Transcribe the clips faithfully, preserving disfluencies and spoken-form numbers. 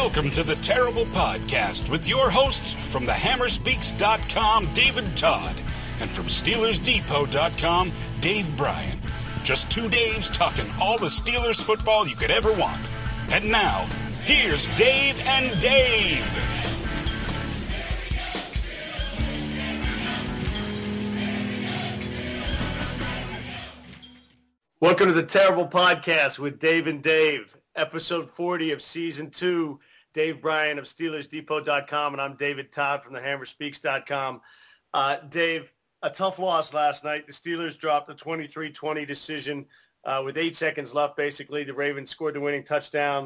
Welcome to the Terrible Podcast with your hosts from the hammer speaks dot com, David Todd, and from Steelers Depot dot com, Dave Bryan. Just two Daves talking all the Steelers football you could ever want. And now, here's Dave and Dave. Welcome to the Terrible Podcast with Dave and Dave, episode forty of season two. Dave Bryan of Steelers Depot dot com, and I'm David Todd from the hammer speaks dot com. Uh, Dave, a tough loss last night. The Steelers dropped a twenty-three twenty decision uh, with eight seconds left, basically. The Ravens scored the winning touchdown.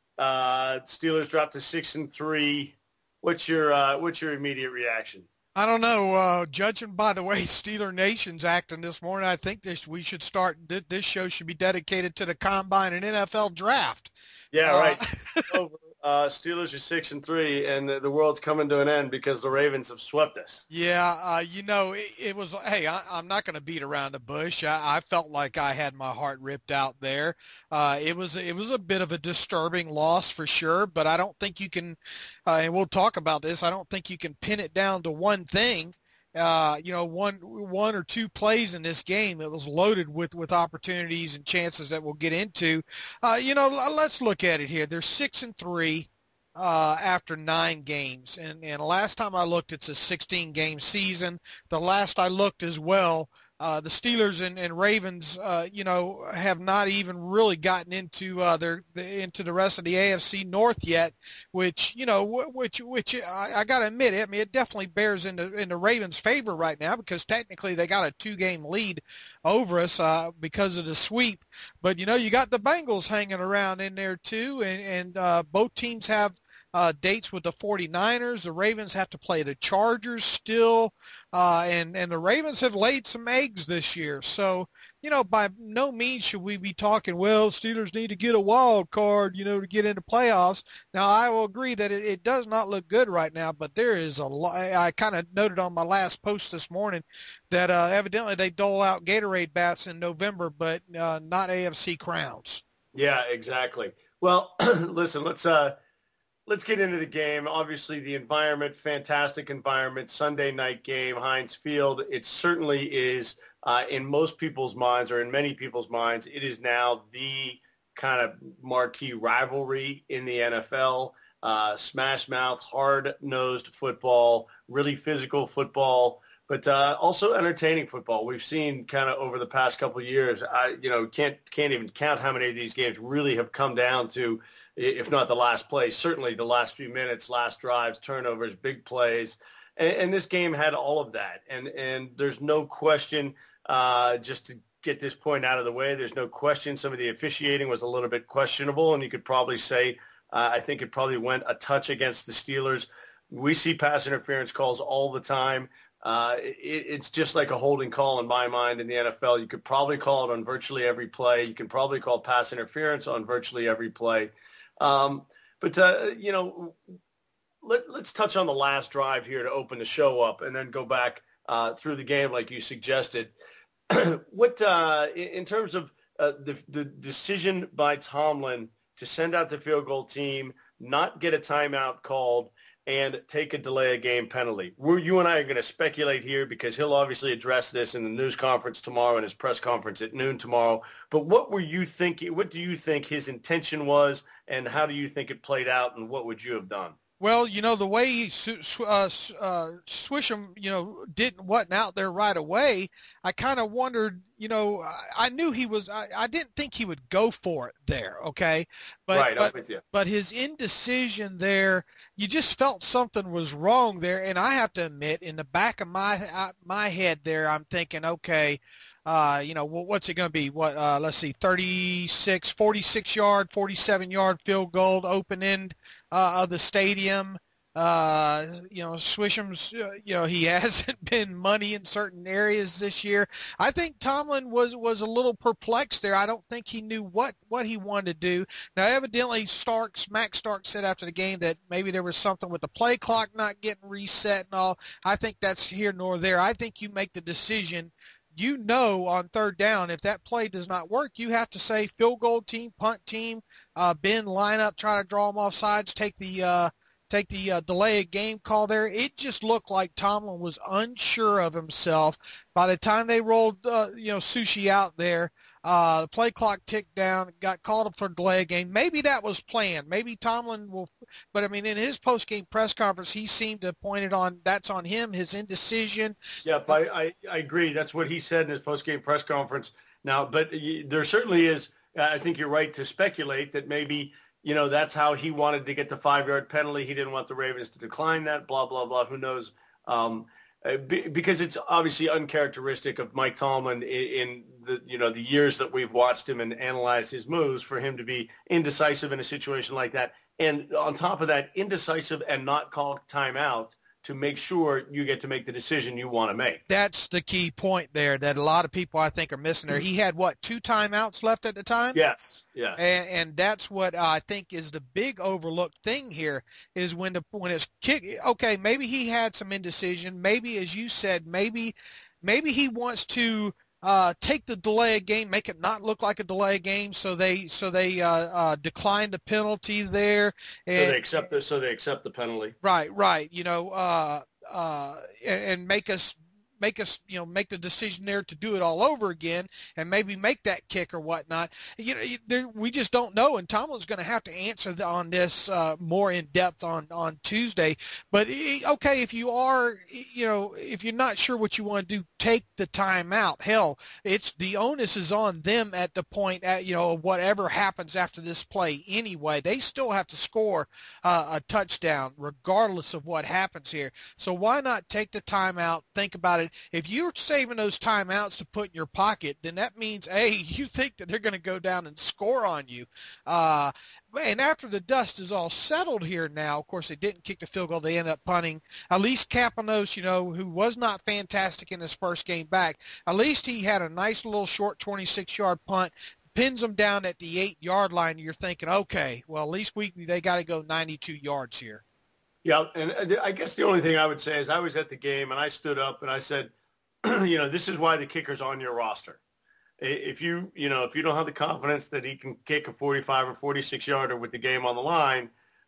Uh, Steelers dropped to six and three. What's your uh, what's your immediate reaction? I don't know. Uh, judging by the way Steeler Nation's acting this morning, I think this we should start. Th- this show should be dedicated to the Combine and N F L Draft. Yeah, uh, right. Over. Uh, Steelers are six and three, and the, the world's coming to an end because the Ravens have swept us. Yeah, uh, you know, it, it was. Hey, I, I'm not going to beat around the bush. I, I felt like I had my heart ripped out there. Uh, it was it was a bit of a disturbing loss for sure, but I don't think you can. Uh, and we'll talk about this. I don't think you can pin it down to one thing. Uh, you know, one one or two plays in this game that was loaded with, with opportunities and chances that we'll get into. Uh, you know, let's look at it here. They're six and three uh, after nine games, and and last time I looked, it's a sixteen game season. The last I looked as well, uh, the Steelers and, and Ravens, uh, you know, have not even really gotten into uh, their into the rest of the A F C North yet, which you know, which which I, I got to admit, I mean, it definitely bears in the in the Ravens' favor right now because technically they got a two game lead over us uh, because of the sweep. But you know, you got the Bengals hanging around in there too, and and uh, both teams have Uh, dates with the forty-niners. The Ravens have to play the Chargers still, uh, and, and the Ravens have laid some eggs this year. So, you know, by no means should we be talking, well, Steelers need to get a wild card, you know, to get into playoffs. Now, I will agree that it, it does not look good right now, but there is a lot. I kind of noted on my last post this morning that uh, evidently they dole out Gatorade bats in November, but uh, not A F C crowns. Yeah, exactly. Well, listen, let's uh, – Let's get into the game. Obviously, the environment, fantastic environment, Sunday night game, Heinz Field. It certainly is, uh, in most people's minds or in many people's minds, it is now the kind of marquee rivalry in the N F L. Uh, smash mouth, hard-nosed football, really physical football, but uh, also entertaining football. We've seen kind of over the past couple of years, I, you know, can't can't even count how many of these games really have come down to, if not the last play, certainly the last few minutes, last drives, turnovers, big plays. And, and this game had all of that. And, and there's no question, uh, just to get this point out of the way, there's no question some of the officiating was a little bit questionable. And you could probably say, uh, I think it probably went a touch against the Steelers. We see pass interference calls all the time. Uh, it, it's just like a holding call in my mind in the N F L. You could probably call it on virtually every play. You can probably call pass interference on virtually every play. Um, but, uh, you know, let, let's touch on the last drive here to open the show up and then go back uh, through the game like you suggested. what, uh, in terms of uh, the, the decision by Tomlin to send out the field goal team, not get a timeout called, and take a delay of game penalty. We're, you and I are going to speculate here because he'll obviously address this in the news conference tomorrow and his press conference at noon tomorrow. But what were you thinking? What do you think his intention was, and how do you think it played out, and what would you have done? Well, you know, the way he, uh, uh, Swisham, you know, didn't wasn't out there right away, I kind of wondered, you know, I, I knew he was, I, I didn't think he would go for it there, okay? But, right, but, I'm with you. But his indecision there, you just felt something was wrong there. And I have to admit, in the back of my uh, my head there, I'm thinking, okay, uh, you know, what's it going to be? What, uh, let's see, thirty-six, forty-six yard, forty-seven yard field goal, open end uh, of the stadium. Uh, you know, Swisham's, uh, you know, he hasn't been money in certain areas this year. I think Tomlin was, was a little perplexed there. I don't think he knew what, what he wanted to do. Now, evidently, Starks, Max Starks said after the game that maybe there was something with the play clock not getting reset and all. I think that's here nor there. I think you make the decision you know on third down, if that play does not work, you have to say field goal team, punt team, uh, bend, line up, try to draw them off sides, take the uh, take the uh, delay of game call there. It just looked like Tomlin was unsure of himself. By the time they rolled, uh, you know, Sushi out there, uh, the play clock ticked down, got called up for delay of game. Maybe that was planned. Maybe Tomlin will, but I mean, in his post-game press conference, he seemed to point it on, that's on him, his indecision. Yep, I, I, I agree. That's what he said in his post-game press conference. Now, but there certainly is, I think you're right to speculate that maybe, you know, that's how he wanted to get the five-yard penalty. He didn't want the Ravens to decline that, blah, blah, blah. Who knows? Um, because it's obviously uncharacteristic of Mike Tomlin in, in the, you know, the years that we've watched him and analyzed his moves for him to be indecisive in a situation like that. And on top of that, indecisive and not call timeout to make sure you get to make the decision you want to make. That's the key point there that a lot of people I think are missing there. He had, what, two timeouts left at the time? Yes, yes. And, and that's what I think is the big overlooked thing here is when the when it's kick. Okay, maybe he had some indecision. Maybe, as you said, maybe maybe he wants to uh, take the delay of game, make it not look like a delay of game, so they so they uh, uh, decline the penalty there. And, so they accept the so they accept the penalty. Right, right. You know, uh, uh, and, and make us. make us, you know, make the decision there to do it all over again and maybe make that kick or whatnot. You know, there, we just don't know, and Tomlin's going to have to answer on this uh, more in depth on, on Tuesday. But, okay, if you are, you know, if you're not sure what you want to do, take the time out. Hell, it's the onus is on them at the point, at, you know, whatever happens after this play anyway. They still have to score uh, a touchdown regardless of what happens here. So why not take the time out, think about it. If you're saving those timeouts to put in your pocket, then that means, A, you think that they're going to go down and score on you. Uh, and after the dust is all settled here now, of course, they didn't kick the field goal. They ended up punting. At least Kapanos, you know, who was not fantastic in his first game back, at least he had a nice little short twenty-six-yard punt, pins them down at the eight-yard line. You're thinking, okay, well, at least we they got to go ninety-two yards here. Yeah, and I guess the only thing I would say is I was at the game and I stood up and I said, you know, this is why the kicker's on your roster. If you, you know, if you don't have the confidence that he can kick a forty-five or forty-six yarder with the game on the line,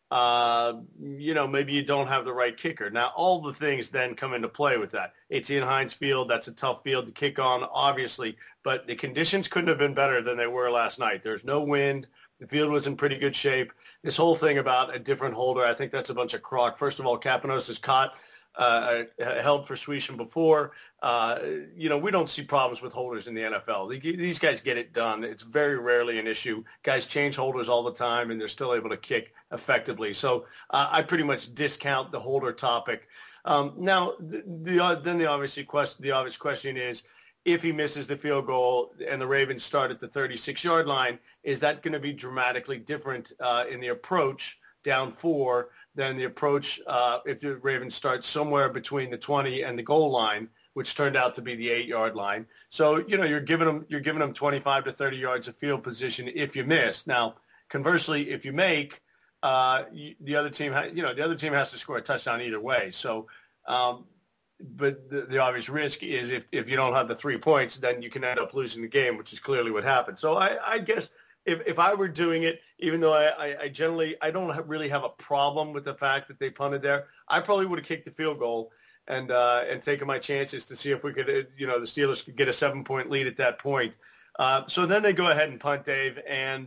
uh, you know, maybe you don't have the right kicker. Now, all the things then come into play with that. It's in Heinz Field. That's a tough field to kick on, obviously, but the conditions couldn't have been better than they were last night. There's no wind. The field was in pretty good shape. This whole thing about a different holder, I think that's a bunch of crock. First of all, Kapanos is caught, uh, held for Swisham before. Uh, you know, we don't see problems with holders in the N F L. These guys get it done. It's very rarely an issue. Guys change holders all the time, and they're still able to kick effectively. So uh, I pretty much discount the holder topic. Um, now, the, the then the obviously question, the obvious question is, if he misses the field goal and the Ravens start at the thirty-six-yard line, is that going to be dramatically different uh, in the approach down four than the approach uh, if the Ravens start somewhere between the twenty and the goal line, which turned out to be the eight-yard line? So, you know, you're giving them you're giving them twenty-five to thirty yards of field position if you miss. Now, conversely, if you make, uh, the other team, ha- you know, the other team has to score a touchdown either way. So. Um, But the, the obvious risk is if, if you don't have the three points, then you can end up losing the game, which is clearly what happened. So I, I guess if, if I were doing it, even though I, I, I generally I don't have, really have a problem with the fact that they punted there, I probably would have kicked the field goal and uh, and taken my chances to see if we could, uh, you know, the Steelers could get a seven-point lead at that point. Uh, so then they go ahead and punt, Dave, and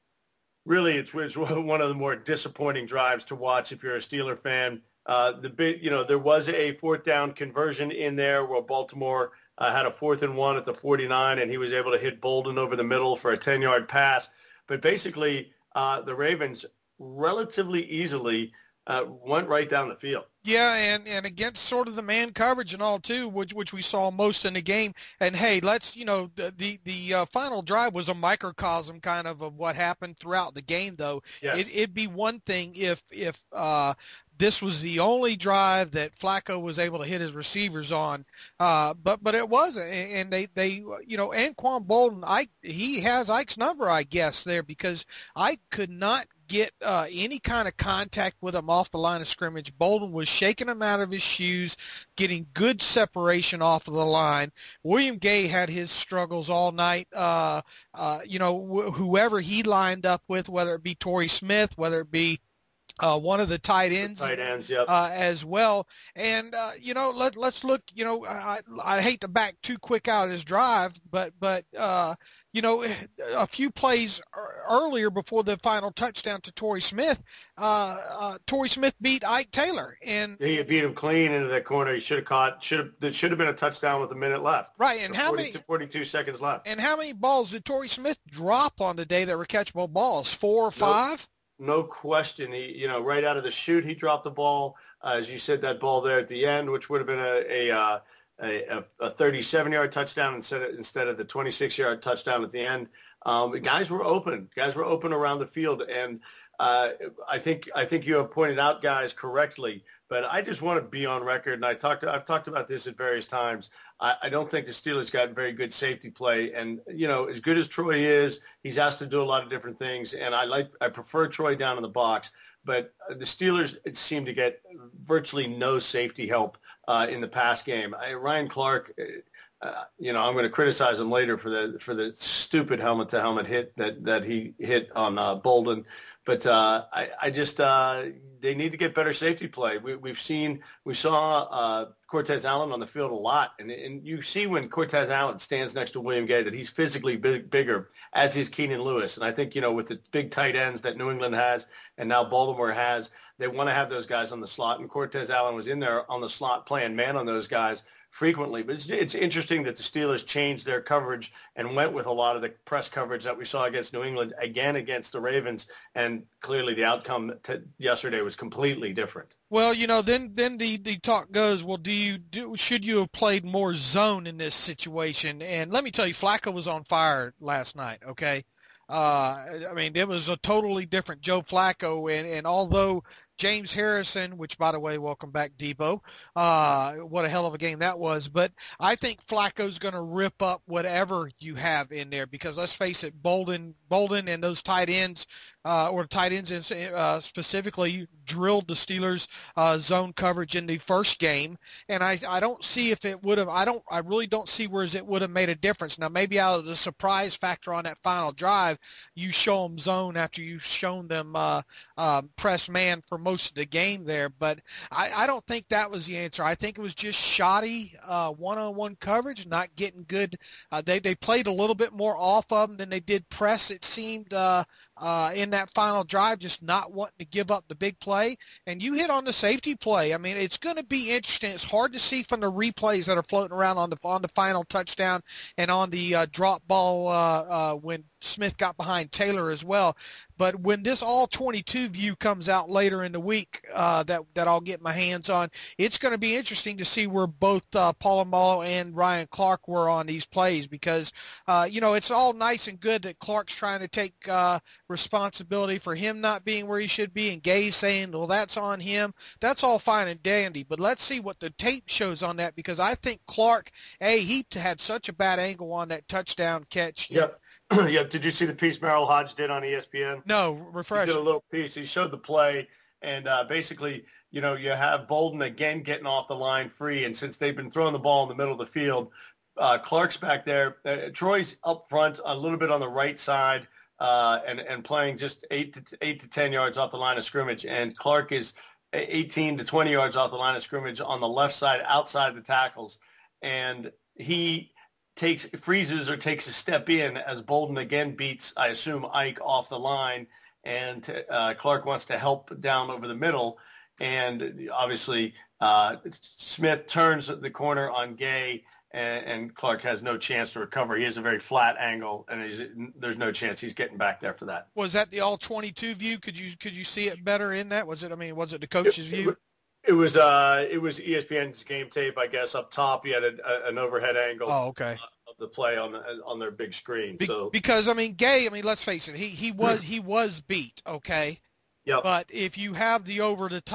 really it's, it's one of the more disappointing drives to watch if you're a Steeler fan. Uh, the big, you know, there was a fourth down conversion in there where Baltimore uh, had a fourth and one at the forty-nine, and he was able to hit Bolden over the middle for a ten-yard pass. But basically, uh, the Ravens relatively easily uh, went right down the field. Yeah, and, and against sort of the man coverage and all, too, which which we saw most in the game. And, hey, let's, you know, the the, the uh, final drive was a microcosm kind of of what happened throughout the game, though. Yes. It, it'd be one thing if, if uh, this was the only drive that Flacco was able to hit his receivers on, uh, but but it wasn't. And they, they you know, Anquan Boldin, I he has Ike's number, I guess, there, because Ike could not get uh, any kind of contact with him off the line of scrimmage. Boldin was shaking him out of his shoes, getting good separation off of the line. William Gay had his struggles all night. Uh, uh, you know, wh- whoever he lined up with, whether it be Torrey Smith, whether it be Uh, one of the tight ends, tight ends yep. uh, as well. And, uh, you know, let, let's look, you know, I, I hate to back too quick out of his drive, but, but uh, you know, a few plays earlier before the final touchdown to Torrey Smith, uh, uh, Torrey Smith beat Ike Taylor. And he beat him clean into that corner. He should have caught, should have, that should have been a touchdown with a minute left. Right. And so how forty, many, forty-two seconds left. And how many balls did Torrey Smith drop on the day that were catchable balls? Four or five? Nope. No question. He, you know, right out of the chute, he dropped the ball. Uh, as you said, that ball there at the end, which would have been a a, uh, a, a thirty-seven-yard touchdown instead of, instead of the twenty-six-yard touchdown at the end. Um, guys were open. Guys were open around the field, and uh, I think I think you have pointed out guys correctly. But I just want to be on record, and I talked. I've talked about this at various times. I, I don't think the Steelers got very good safety play, and you know, as good as Troy is, he's asked to do a lot of different things, and I like. I prefer Troy down in the box, but the Steelers it seemed to get virtually no safety help uh, in the pass game. I, Ryan Clark. Uh, you know, I'm going to criticize him later for the for the stupid helmet-to-helmet hit that, that he hit on uh, Boldin. But uh, I, I just uh, they need to get better safety play. We, we've seen we saw uh, Cortez Allen on the field a lot, and, and you see when Cortez Allen stands next to William Gay that he's physically big, bigger, as is Keenan Lewis. And I think you know with the big tight ends that New England has and now Baltimore has, they want to have those guys on the slot. And Cortez Allen was in there on the slot playing man on those guys frequently. But it's, it's interesting that the Steelers changed their coverage and went with a lot of the press coverage that we saw against New England, again against the Ravens, and clearly the outcome t- yesterday was completely different. Well, you know, then then the, the talk goes, well, do you do should you have played more zone in this situation? And let me tell you, Flacco was on fire last night, okay? Uh, I mean, it was a totally different Joe Flacco, and, and although James Harrison, which, by the way, welcome back, Debo. Uh, what a hell of a game that was. But I think Flacco's going to rip up whatever you have in there because, let's face it, Boldin, Boldin and those tight ends, uh, or tight ends in, uh, specifically, drilled the Steelers' uh, zone coverage in the first game. And I, I don't see if it would have – I don't. I really don't see where it would have made a difference. Now, maybe out of the surprise factor on that final drive, you show them zone after you've shown them uh, uh, press man for most of the game there, but I, I don't think that was the answer. I think it was just shoddy uh, one-on-one coverage, not getting good. Uh, they they played a little bit more off of them than they did press, it seemed, uh, uh, in that final drive, just not wanting to give up the big play. And you hit on the safety play. I mean, it's going to be interesting. It's hard to see from the replays that are floating around on the on the final touchdown and on the uh, drop ball uh, uh, when Smith got behind Taylor as well. But when this all twenty-two view comes out later in the week uh, that, that I'll get my hands on, it's going to be interesting to see where both uh, Polamalu and Ryan Clark were on these plays because, uh, you know, it's all nice and good that Clark's trying to take uh, responsibility for him not being where he should be and Gay saying, well, that's on him. That's all fine and dandy. But let's see what the tape shows on that because I think Clark, A, he had such a bad angle on that touchdown catch. Yep. Yeah, did you see the piece Merrill Hodge did on E S P N? No, refresh. He did a little piece. He showed the play, and uh, basically, you know, you have Boldin again getting off the line free, and since they've been throwing the ball in the middle of the field, uh, Clark's back there. Uh, Troy's up front a little bit on the right side uh, and, and playing just eight to, eight to ten yards off the line of scrimmage, and Clark is eighteen to twenty yards off the line of scrimmage on the left side outside the tackles, and he – takes freezes or takes a step in as Boldin again beats, I assume, Ike off the line, and uh, Clark wants to help down over the middle, and obviously uh, Smith turns the corner on Gay, and, and Clark has no chance to recover. He has a very flat angle, and he's, there's no chance he's getting back there for that. Was that the all twenty-two view? Could you could you see it better in that? Was it? I mean, was it the coach's it, view? It, It was uh, it was E S P N's game tape, I guess. Up top, you had a, a, an overhead angle. Oh, okay. Of the play on the, on their big screen. Be- so because I mean, Gay. I mean, let's face it. He he was he was beat. Okay. Yep. But if you have the over the top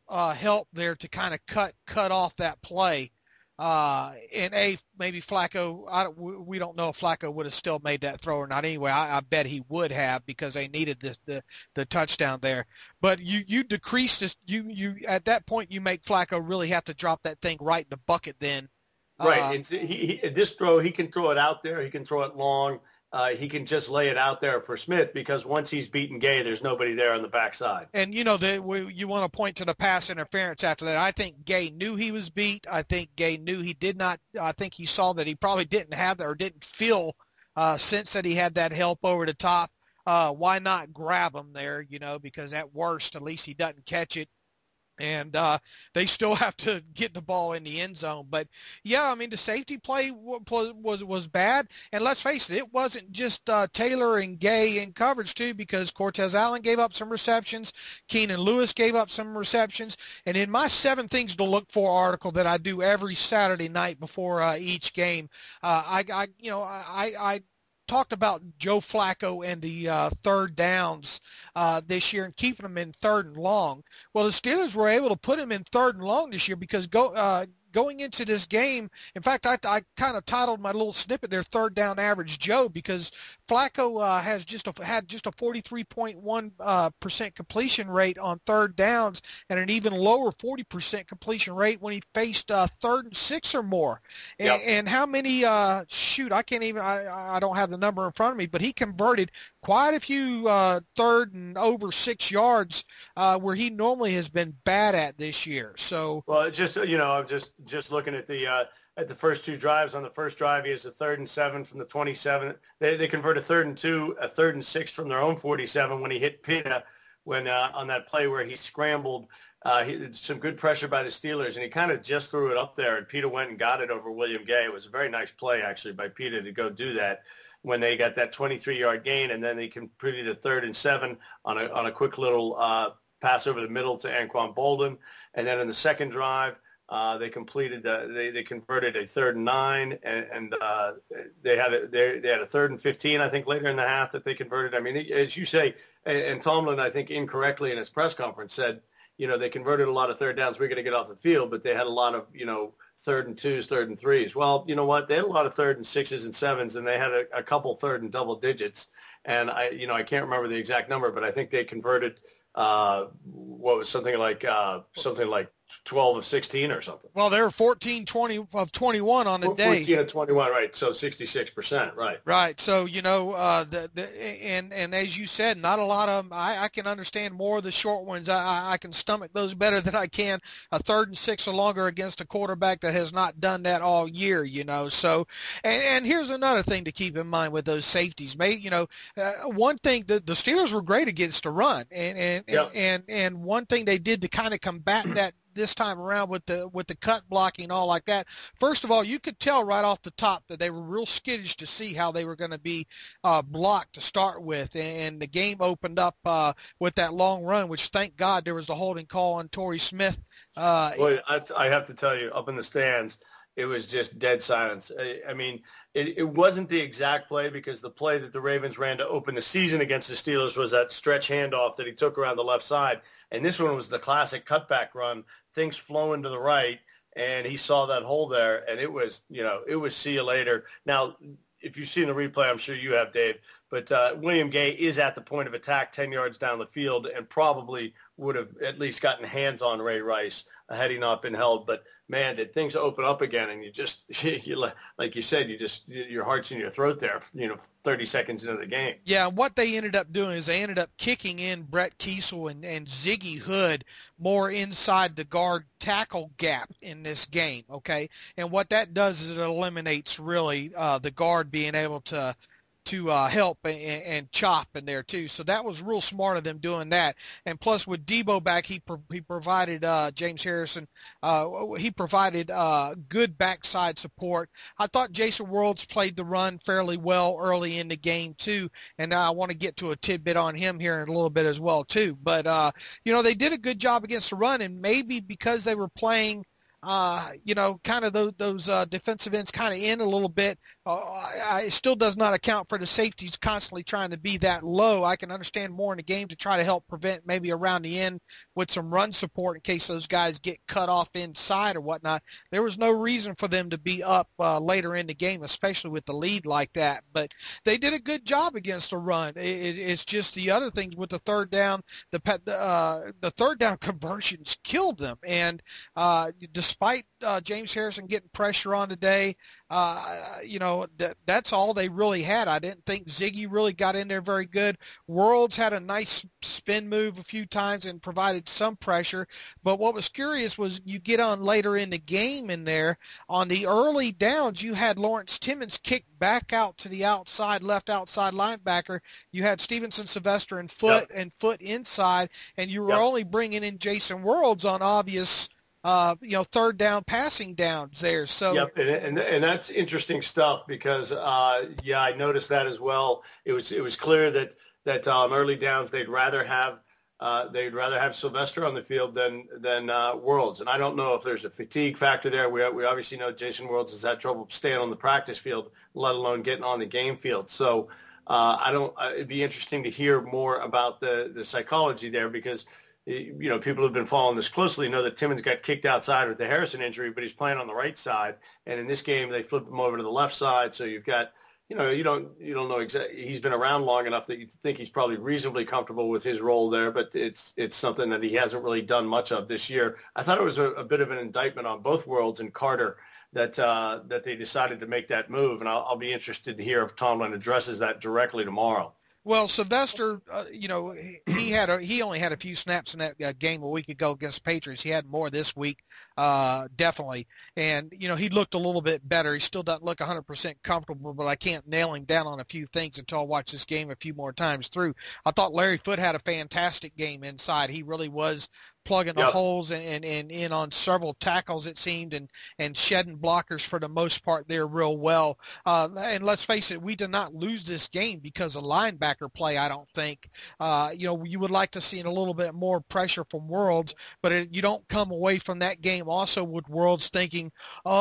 uh, help there to kind of cut cut off that play. Uh, and a maybe Flacco, I don't, we don't know if Flacco would have still made that throw or not. Anyway, I, I bet he would have because they needed this, the the touchdown there. But you you decrease this. You you at that point you make Flacco really have to drop that thing right in the bucket. Then right, uh, it's he, he this throw he can throw it out there. He can throw it long. Uh, he can just lay it out there for Smith because once he's beaten Gay, there's nobody there on the backside. And, you know, the, we, you want to point to the pass interference after that. I think Gay knew he was beat. I think Gay knew he did not. I think he saw that he probably didn't have that or didn't feel uh, sense that he had that help over the top. Uh, why not grab him there, you know, because at worst, at least he doesn't catch it. And uh, they still have to get the ball in the end zone. But, yeah, I mean, the safety play was was, was bad. And let's face it, it wasn't just uh, Taylor and Gay in coverage, too, because Cortez Allen gave up some receptions. Keenan Lewis gave up some receptions. And in my Seven Things to Look For article that I do every Saturday night before uh, each game, uh, I, I, you know, I, I talked about Joe Flacco and the uh, third downs uh, this year and keeping them in third and long. Well, the Steelers were able to put him in third and long this year because go uh, going into this game, in fact, I, I kind of titled my little snippet there, Third Down Average Joe, because Flacco uh, has just a, had just a forty-three point one uh, percent completion rate on third downs and an even lower forty percent completion rate when he faced uh, third and six or more. And, yep. and how many, uh, shoot, I can't even, I, I don't have the number in front of me, but he converted quite a few uh, third and over six yards uh, where he normally has been bad at this year. So, well, it just, you know, I'm just, just looking at the, uh, at the first two drives. On the first drive, he has a third and seven from the twenty-seven. They they convert a third and two, a third and six from their own forty-seven when he hit Pita when uh, on that play where he scrambled. Uh, he, some good pressure by the Steelers, and he kind of just threw it up there, and Pita went and got it over William Gay. It was a very nice play, actually, by Pita to go do that when they got that twenty-three-yard gain, and then they completed a third and seven on a on a quick little uh, pass over the middle to Anquan Bolden. And then in the second drive, Uh, they completed, uh, they, they converted a third and nine, and, and uh, they had a, they, they had a third and fifteen, I think, later in the half that they converted. I mean, as you say, and, and Tomlin, I think, incorrectly in his press conference said, you know, they converted a lot of third downs. We're going to get off the field, but they had a lot of, you know, third and twos, third and threes. Well, you know what? They had a lot of third and sixes and sevens, and they had a, a couple third and double digits. And I, you know, I can't remember the exact number, but I think they converted uh, what was something like uh, something like twelve of sixteen or something. Well, they were fourteen twenty of twenty-one on the day. fourteen of twenty-one, right. So sixty-six percent, right. Right. So, you know, uh, the, the, and, and as you said, not a lot of them. I, I can understand more of the short ones. I, I can stomach those better than I can a third and six or longer against a quarterback that has not done that all year, you know. So, and, and here's another thing to keep in mind with those safeties. Maybe, you know, uh, one thing, the, the Steelers were great against the run. And, and, yep. and, and, and one thing they did to kind of combat that this time around with the with the cut blocking all like that. First of all, you could tell right off the top that they were real skittish to see how they were going to be uh, blocked to start with, and the game opened up uh, with that long run, which thank God there was the holding call on Torrey Smith. Uh, well, I, I have to tell you, up in the stands, it was just dead silence. I, I mean, it, it wasn't the exact play because the play that the Ravens ran to open the season against the Steelers was that stretch handoff that he took around the left side. And this one was the classic cutback run, things flowing to the right, and he saw that hole there, and it was, you know, it was see you later. Now, if you've seen the replay, I'm sure you have, Dave, but uh, William Gay is at the point of attack ten yards down the field and probably would have at least gotten hands on Ray Rice had he not been held. But, man, did things open up again, and you just, you, like you said, you just, your heart's in your throat there, you know, thirty seconds into the game. Yeah, what they ended up doing is they ended up kicking in Brett Kiesel and, and Ziggy Hood more inside the guard tackle gap in this game, okay? And what that does is it eliminates really uh, the guard being able to to uh, help and, and chop in there too. So that was real smart of them doing that. And plus with Debo back, he pro- he provided uh, James Harrison, uh, he provided uh, good backside support. I thought Jason Worlds played the run fairly well early in the game too. And I want to get to a tidbit on him here in a little bit as well too. But, uh, you know, they did a good job against the run, and maybe because they were playing Uh, you know, kind of those, those uh, defensive ends kind of in a little bit uh, I, it still does not account for the safeties constantly trying to be that low. I can understand more in the game to try to help prevent maybe around the end with some run support in case those guys get cut off inside or whatnot. There was no reason for them to be up uh, later in the game, especially with the lead like that. But they did a good job against the run. It, it, it's just the other things with the third down, the uh, the third down conversions killed them. And uh, despite uh, James Harrison getting pressure on today, uh, you know, that that's all they really had. I didn't think Ziggy really got in there very good. Worlds had a nice spin move a few times and provided some pressure. But what was curious was you get on later in the game in there, on the early downs, you had Lawrence Timmons kick back out to the outside, left outside linebacker. You had Stevenson, Sylvester, and Foot yep. and Foot inside, and you were yep. only bringing in Jason Worlds on obvious Uh, you know, third down passing downs there. So yep, and and, and that's interesting stuff because uh, yeah, I noticed that as well. It was it was clear that that um, early downs they'd rather have uh, they'd rather have Sylvester on the field than than uh, Worlds, and I don't know if there's a fatigue factor there. We we obviously know Jason Worlds has had trouble staying on the practice field, let alone getting on the game field. So uh, I don't. Uh, it'd be interesting to hear more about the the psychology there because. You know, people who've been following this closely know that Timmons got kicked outside with the Harrison injury, but he's playing on the right side. And in this game, they flipped him over to the left side. So you've got, you know, you don't you don't know exactly. He's been around long enough that you think he's probably reasonably comfortable with his role there, but it's it's something that he hasn't really done much of this year. I thought it was a, a bit of an indictment on both Worlds and Carter that uh, that they decided to make that move. And I'll, I'll be interested to hear if Tomlin addresses that directly tomorrow. Well, Sylvester, uh, you know, he had a, he only had a few snaps in that uh, game a week ago against Patriots. He had more this week, uh, definitely. And, you know, he looked a little bit better. He still doesn't look one hundred percent comfortable, but I can't nail him down on a few things until I watch this game a few more times through. I thought Larry Foote had a fantastic game inside. He really was plugging the yep. holes and, and, and in on several tackles, it seemed, and, and shedding blockers for the most part there real well. Uh, and let's face it, we did not lose this game because of linebacker play, I don't think. Uh, you know, you would like to see a little bit more pressure from Worlds, but it, you don't come away from that game also with Worlds thinking,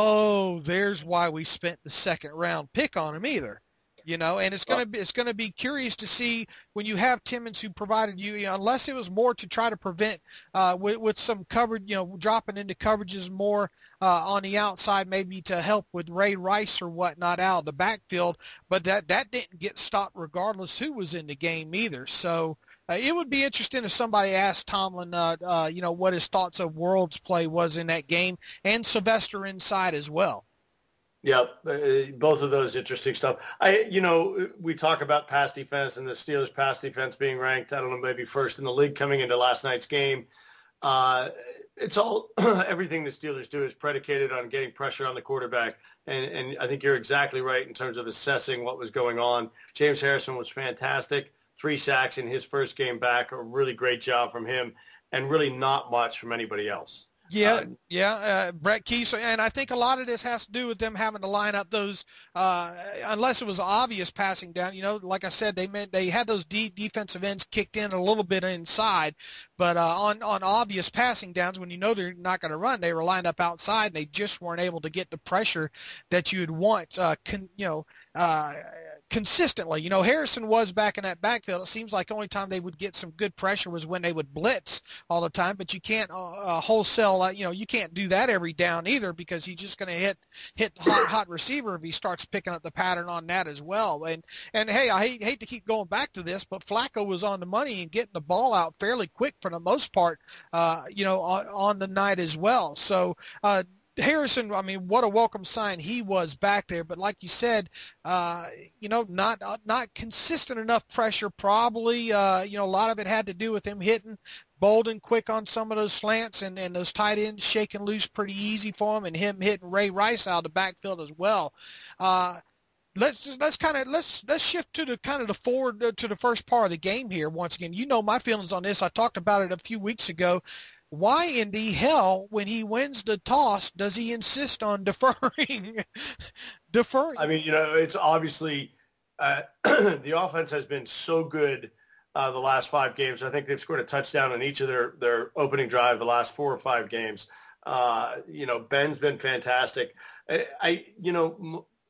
oh, there's why we spent the second round pick on him either. You know, and it's going to be it's going to be curious to see when you have Timmons who provided you, you know, unless it was more to try to prevent uh, with, with some coverage, you know, dropping into coverages more uh, on the outside, maybe to help with Ray Rice or whatnot out of the backfield. But that, that didn't get stopped regardless who was in the game either. So uh, it would be interesting if somebody asked Tomlin, uh, uh, you know, what his thoughts of Worlds play was in that game and Sylvester inside as well. Yeah, uh, both of those interesting stuff. I, you know, we talk about pass defense and the Steelers' pass defense being ranked, I don't know, maybe first in the league coming into last night's game. Uh, it's all, everything the Steelers do is predicated on getting pressure on the quarterback. And, and I think you're exactly right in terms of assessing what was going on. James Harrison was fantastic. Three sacks in his first game back, a really great job from him, and really not much from anybody else. Yeah, um, yeah, uh, Brett Keese, and I think a lot of this has to do with them having to line up those, uh, unless it was obvious passing down. You know, like I said, they meant they had those deep defensive ends kicked in a little bit inside, but uh, on on obvious passing downs, when you know they're not going to run, they were lined up outside, and they just weren't able to get the pressure that you'd want. Uh, con, you know. Uh, consistently. You know, Harrison was back in that backfield. It seems like the only time they would get some good pressure was when they would blitz all the time, but you can't uh, uh, wholesale, uh, you know, you can't do that every down either because he's just going to hit hit hot, hot receiver if he starts picking up the pattern on that as well. And, and hey, I hate, hate to keep going back to this, but Flacco was on the money and getting the ball out fairly quick for the most part, uh, you know, on, on the night as well. So, uh, Harrison, I mean, what a welcome sign he was back there. But like you said, uh, you know, not uh, not consistent enough pressure probably. Uh, you know, a lot of it had to do with him hitting Bolden quick on some of those slants and, and those tight ends shaking loose pretty easy for him, and him hitting Ray Rice out of the backfield as well. Uh, let's let's kind of let's let's shift to the kind of the forward uh, to the first part of the game here. Once again, you know my feelings on this. I talked about it a few weeks ago. Why in the hell, when he wins the toss, does he insist on deferring? deferring? I mean, you know, it's obviously uh, the offense has been so good uh, the last five games. I think they've scored a touchdown in each of their, their opening drive the last four or five games. Uh, you know, Ben's been fantastic. I, I you know,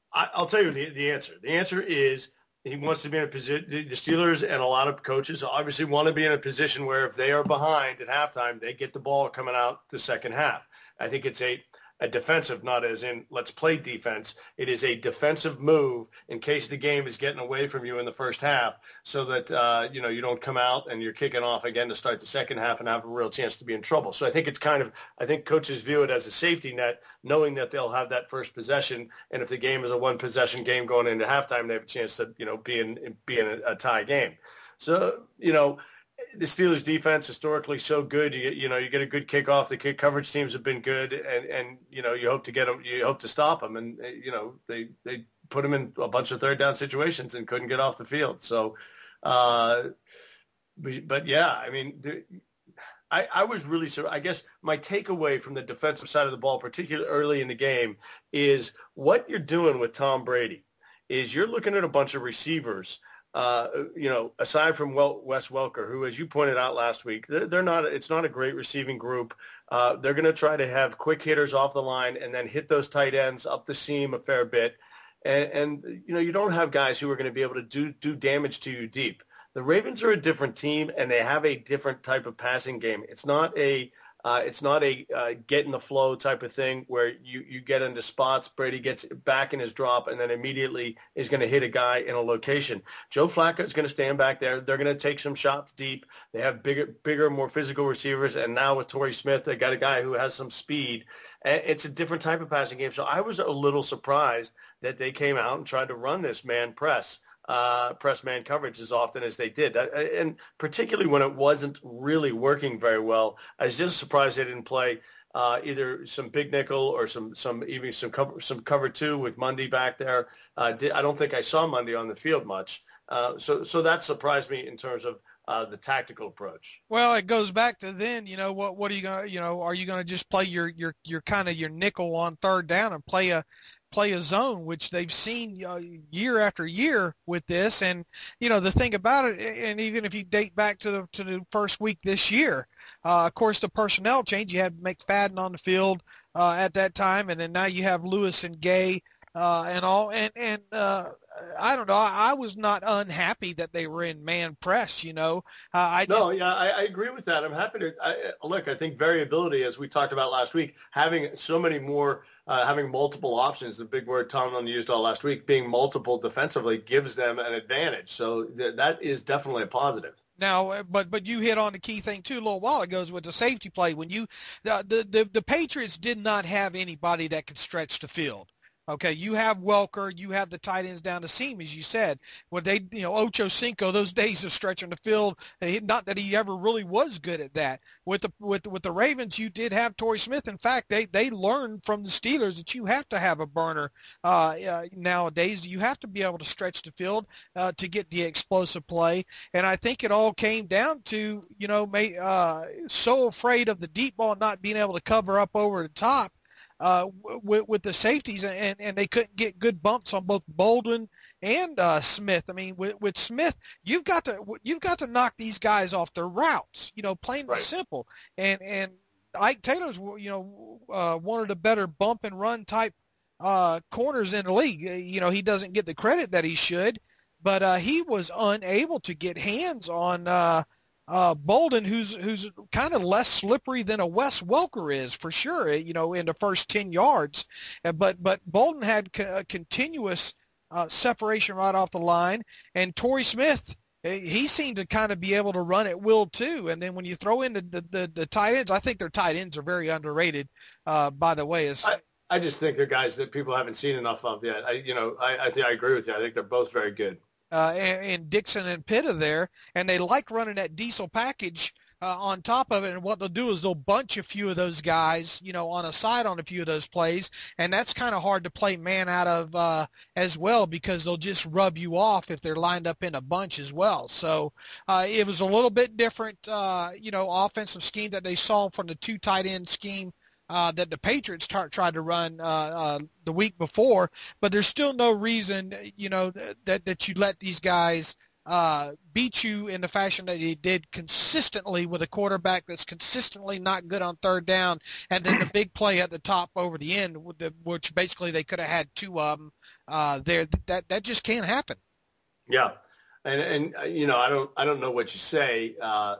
I, I'll tell you the, the answer. The answer is he wants to be in a position. The Steelers and a lot of coaches obviously want to be in a position where if they are behind at halftime, they get the ball coming out the second half. I think it's a, a defensive, not as in let's play defense. It is a defensive move in case the game is getting away from you in the first half so that, uh, you know, you don't come out and you're kicking off again to start the second half and have a real chance to be in trouble. So I think it's kind of, I think coaches view it as a safety net, knowing that they'll have that first possession. And if the game is a one possession game going into halftime, they have a chance to, you know, be in, be in a, a tie game. So, you know, the Steelers defense historically so good. You, you know, you get a good kickoff. The kick coverage teams have been good, and, and you know, you hope to get them. You hope to stop them, and you know, they they put them in a bunch of third down situations and couldn't get off the field. So, uh, but, but yeah, I mean, the, I I was really so. I guess my takeaway from the defensive side of the ball, particularly early in the game, is what you're doing with Tom Brady. Is you're looking at a bunch of receivers. Uh, you know, aside from Wes Welker, who, as you pointed out last week, they're, they're not. It's not a great receiving group. Uh, they're going to try to have quick hitters off the line and then hit those tight ends up the seam a fair bit. And, and you know, you don't have guys who are going to be able to do do damage to you deep. The Ravens are a different team, and they have a different type of passing game. It's not a Uh, it's not a uh, get in the flow type of thing where you, you get into spots, Brady gets back in his drop, and then immediately is going to hit a guy in a location. Joe Flacco is going to stand back there. They're going to take some shots deep. They have bigger, bigger, more physical receivers, and now with Torrey Smith, they got a guy who has some speed. And it's a different type of passing game. So I was a little surprised that they came out and tried to run this man press. Uh, press man coverage as often as they did. And particularly when it wasn't really working very well, I was just surprised they didn't play uh, either some big nickel or some, some even some cover, some cover two with Mundy back there. Uh, did, I don't think I saw Mundy on the field much. Uh, so, so that surprised me in terms of uh, the tactical approach. Well, it goes back to then, you know, what, what are you going to, you know, are you going to just play your, your, your kind of your nickel on third down and play a, play a zone, which they've seen uh, year after year with this. And, you know, the thing about it, and even if you date back to the, to the first week this year, uh, of course, the personnel change, you had McFadden on the field uh, at that time, and then now you have Lewis and Gay uh, and all. And, and uh, I don't know, I, I was not unhappy that they were in man press, you know. Uh, I just, no, yeah, I, I agree with that. I'm happy to I, – look, I think variability, as we talked about last week, having so many more – Uh, having multiple options, the big word Tomlin used all last week, being multiple defensively gives them an advantage. So th- that is definitely a positive. Now, but but you hit on the key thing, too, a little while ago, is with the safety play. When you the, the, the, the Patriots did not have anybody that could stretch the field. Okay, you have Welker, you have the tight ends down the seam, as you said. When they, you know, Ocho Cinco, those days of stretching the field, not that he ever really was good at that. With the with with the Ravens, you did have Torrey Smith. In fact, they they learned from the Steelers that you have to have a burner uh, uh, nowadays. You have to be able to stretch the field uh, to get the explosive play. And I think it all came down to, you know, may, uh, so afraid of the deep ball not being able to cover up over the top. Uh, with, with the safeties, and, and they couldn't get good bumps on both Bolden and uh, Smith. I mean, with, with Smith, you've got to you've got to knock these guys off their routes. You know, plain and right. simple. And and Ike Taylor's, you know, uh, one of the better bump and run type uh, corners in the league. You know, he doesn't get the credit that he should, but uh, he was unable to get hands on. Uh, Uh, Bolden, who's who's kind of less slippery than a Wes Welker is, for sure, you know, in the first ten yards. Uh, but but Bolden had co- a continuous uh, separation right off the line. And Torrey Smith, he seemed to kind of be able to run at will, too. And then when you throw in the, the, the, the tight ends, I think their tight ends are very underrated, uh, by the way. As, I, I just think they're guys that people haven't seen enough of yet. I, you know, I, I think I agree with you. I think they're both very good. Uh, and, and Dixon and Pitta there, and they like running that diesel package uh, on top of it. And what they'll do is they'll bunch a few of those guys, you know, on a side on a few of those plays, and that's kind of hard to play man out of uh, as well, because they'll just rub you off if they're lined up in a bunch as well. So uh, it was a little bit different, uh, you know, offensive scheme that they saw from the two tight end scheme Uh, that the Patriots tar- tried to run uh, uh, the week before, but there's still no reason, you know, that that you let these guys uh, beat you in the fashion that he did consistently with a quarterback that's consistently not good on third down, and then the big play at the top over the end, which basically they could have had two of them uh, there. That that just can't happen. Yeah, and and you know I don't I don't know what you say. Uh,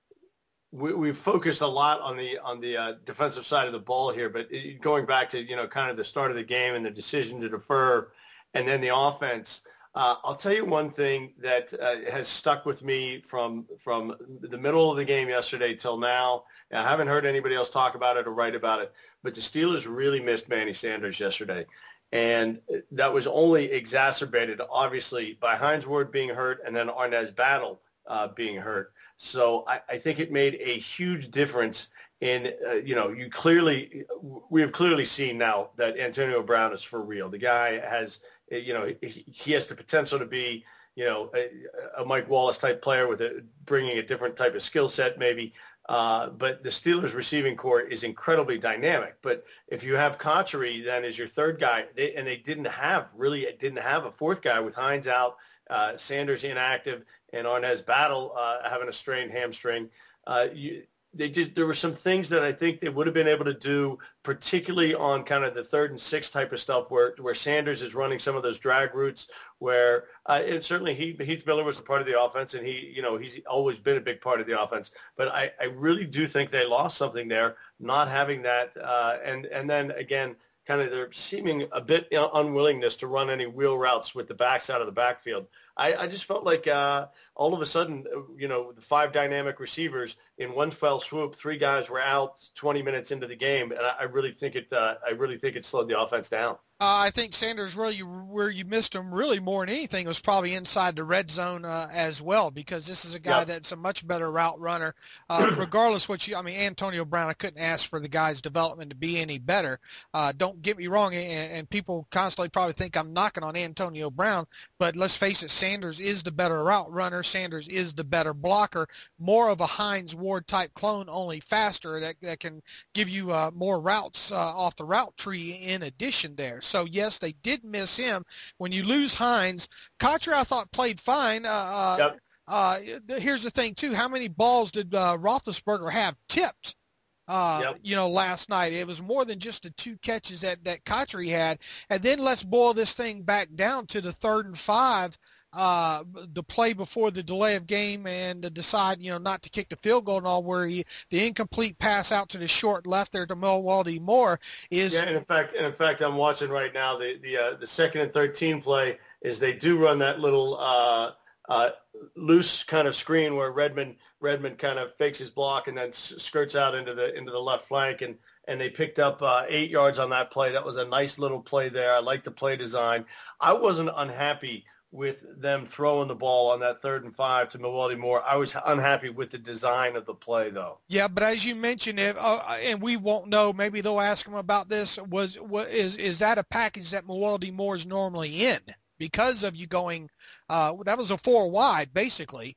we, we've focused a lot on the on the uh, defensive side of the ball here, but it, going back to you know kind of the start of the game and the decision to defer, and then the offense. Uh, I'll tell you one thing that uh, has stuck with me from from the middle of the game yesterday till now. And I haven't heard anybody else talk about it or write about it, but the Steelers really missed Manny Sanders yesterday. And that was only exacerbated, obviously, by Hines Ward being hurt and then Arnaz Battle uh, being hurt. So I, I think it made a huge difference in, uh, you know, you clearly, we have clearly seen now that Antonio Brown is for real. The guy has, you know, he has the potential to be, you know, a, a Mike Wallace type player with a, bringing a different type of skill set maybe. Uh, but the Steelers receiving core is incredibly dynamic. But if you have Cotchery then as your third guy, they, and they didn't have really didn't have a fourth guy with Hines out, uh, Sanders inactive, and Arnaz Battle uh, having a strained hamstring. Uh, you, they just there were some things that I think they would have been able to do, particularly on kind of the third and sixth type of stuff where where Sanders is running some of those drag routes where uh, and certainly he, Heath Miller was a part of the offense and he you know he's always been a big part of the offense. But I, I really do think they lost something there not having that uh, and and then again kind of their seeming a bit unwillingness to run any wheel routes with the backs out of the backfield. I, I just felt like uh, all of a sudden, you know, the five dynamic receivers in one fell swoop, three guys were out twenty minutes into the game, and I, I really think it. Uh, I really think it slowed the offense down. Uh, I think Sanders really where you missed him really more than anything was probably inside the red zone uh, as well, because this is a guy yep. that's a much better route runner. Uh, regardless what you, I mean, Antonio Brown, I couldn't ask for the guy's development to be any better. Uh, don't get me wrong, and, and people constantly probably think I'm knocking on Antonio Brown, but let's face it, Sanders is the better route runner. Sanders is the better blocker, more of a Hines Ward type clone, only faster that, that can give you uh, more routes uh, off the route tree in addition there. So, yes, they did miss him. When you lose Hines, Cotchery, I thought, played fine. Uh, yep. uh, here's the thing, too. How many balls did uh, Roethlisberger have tipped, uh, yep. you know, last night? It was more than just the two catches that, that Cotchery had. And then let's boil this thing back down to the third and five. Uh, the play before the delay of game and to decide, you know, not to kick the field goal and all, where he, the incomplete pass out to the short left there to Mewaldy Moore is. Yeah, and in fact, and in fact, I'm watching right now the the uh, the second and thirteen play is they do run that little uh, uh, loose kind of screen where Redmond Redmond kind of fakes his block and then s- skirts out into the into the left flank and. And they picked up uh, eight yards on that play. That was a nice little play there. I like the play design. I wasn't unhappy with them throwing the ball on that third and five to Mewaldy Moore. I was unhappy with the design of the play, though. Yeah, but as you mentioned, if, uh, and we won't know, maybe they'll ask him about this, was, what, is, is that a package that Mewaldy Moore is normally in? Because of you going, uh, that was a four wide, basically.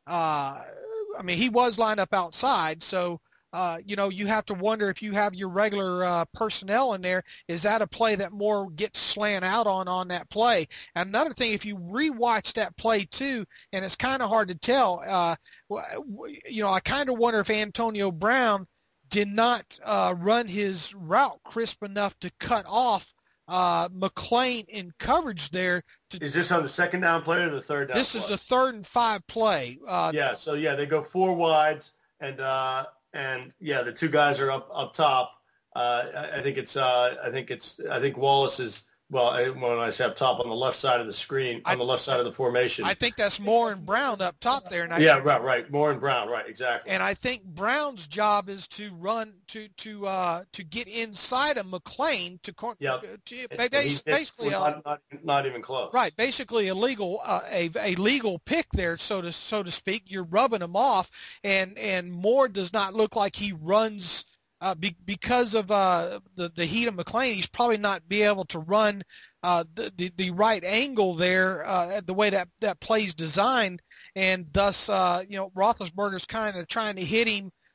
Uh, I mean, he was lined up outside, so – Uh, you know, you have to wonder if you have your regular uh, personnel in there, is that a play that Moore gets slant out on on that play? And another thing, if you rewatch that play too, and it's kind of hard to tell, uh, you know, I kind of wonder if Antonio Brown did not uh, run his route crisp enough to cut off uh, McClain in coverage there. To, is this on the second down play or the third down This play? is a third and five play. Uh, yeah, so, yeah, they go four wides, and uh, – And yeah, the two guys are up up top. Uh, I, I think it's uh, I think it's I think Wallace is well. I, when I say up top, on the left side of the screen, on I, the left side of the formation. I think that's Moore and Brown up top there. And I yeah, think, right, right. Moore and Brown, right, exactly. And I think Brown's job is to run to to uh, to get inside of McClain to, yep. to and, basically, and basically not, uh, not, not even close. Right, basically a legal uh, a a legal pick there, so to so to speak. You're rubbing him off, and and Moore does not look like he runs. Uh, be, because of uh, the, the heat of McClain, he's probably not be able to run uh, the, the, the right angle there uh, the way that, that play's designed, and thus, uh, you know, Roethlisberger's kind of trying to hit him